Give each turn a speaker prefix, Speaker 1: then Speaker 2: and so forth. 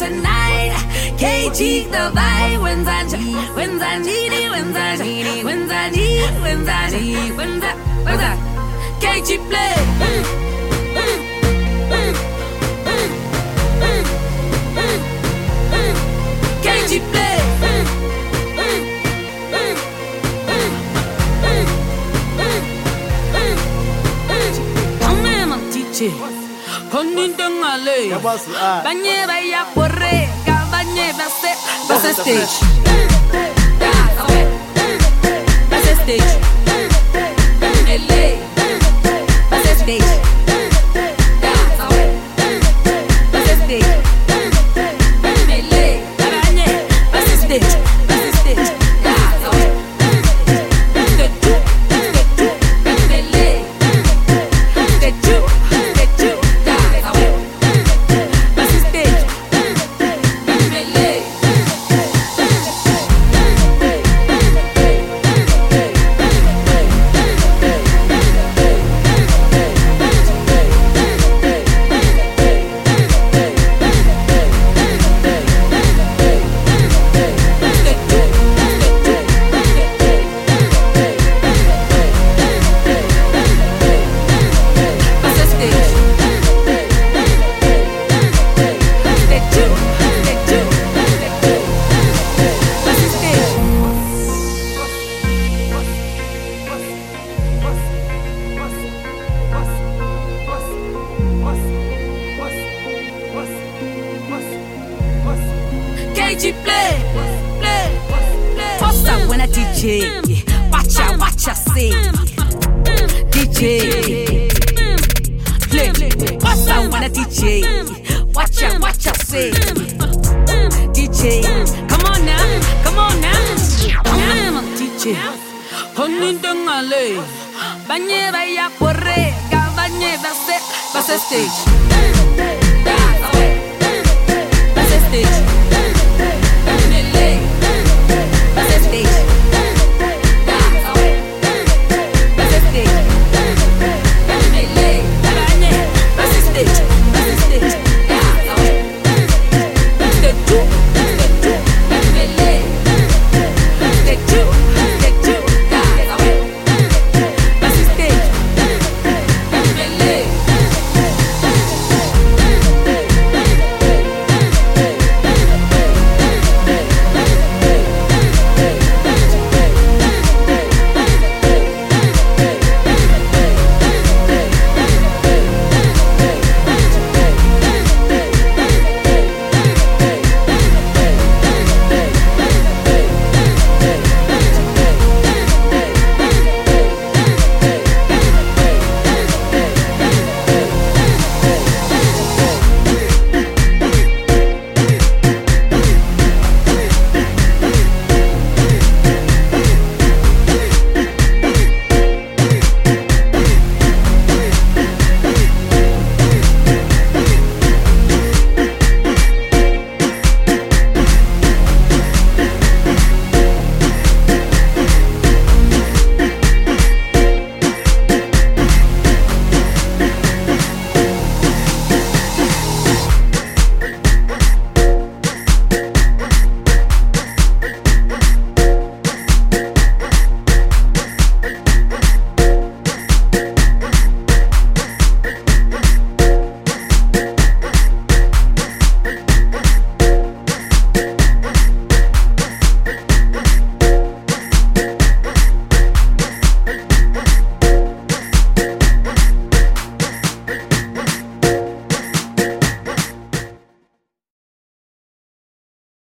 Speaker 1: tonight. KG the vibe, when's I need it, when's I KG play. KG play. Con ale, bagne vai a porre, bagne basta stage, basta stage, ele, basta stage, basta stage, ele, bagne basta stage, basta stage. KG play. First time when I DJ, watch ya say. DJ play. First time when I DJ, watch ya say. DJ, come on now. DJ, con ale, bagne vai a corre, bagne basta stage. Basta stage. Basta stage.